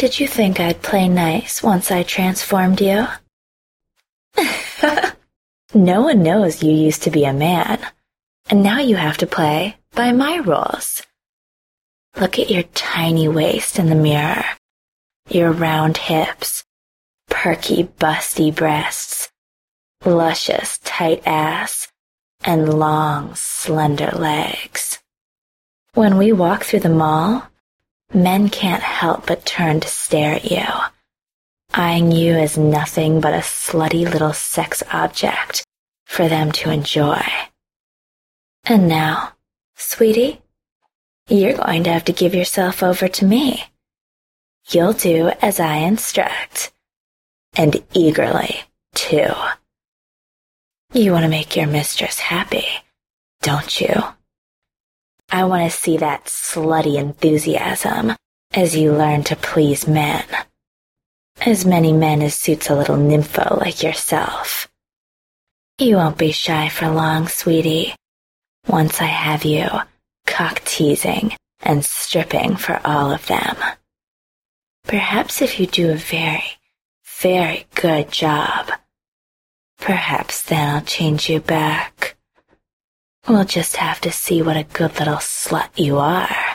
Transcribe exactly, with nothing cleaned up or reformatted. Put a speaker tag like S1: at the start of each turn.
S1: Did you think I'd play nice once I transformed you? No one knows you used to be a man, and now you have to play by my rules. Look at your tiny waist in the mirror, your round hips, perky, busty breasts, luscious, tight ass, and long, slender legs. When we walk through the mall, men can't help but turn to stare at you, eyeing you as nothing but a slutty little sex object for them to enjoy. And now, sweetie, you're going to have to give yourself over to me. You'll do as I instruct, and eagerly, too. You want to make your mistress happy, don't you? I want to see that slutty enthusiasm as you learn to please men. As many men as suits a little nympho like yourself. You won't be shy for long, sweetie, once I have you cock-teasing and stripping for all of them. Perhaps if you do a very, very good job, perhaps then I'll change you back. We'll just have to see what a good little slut you are.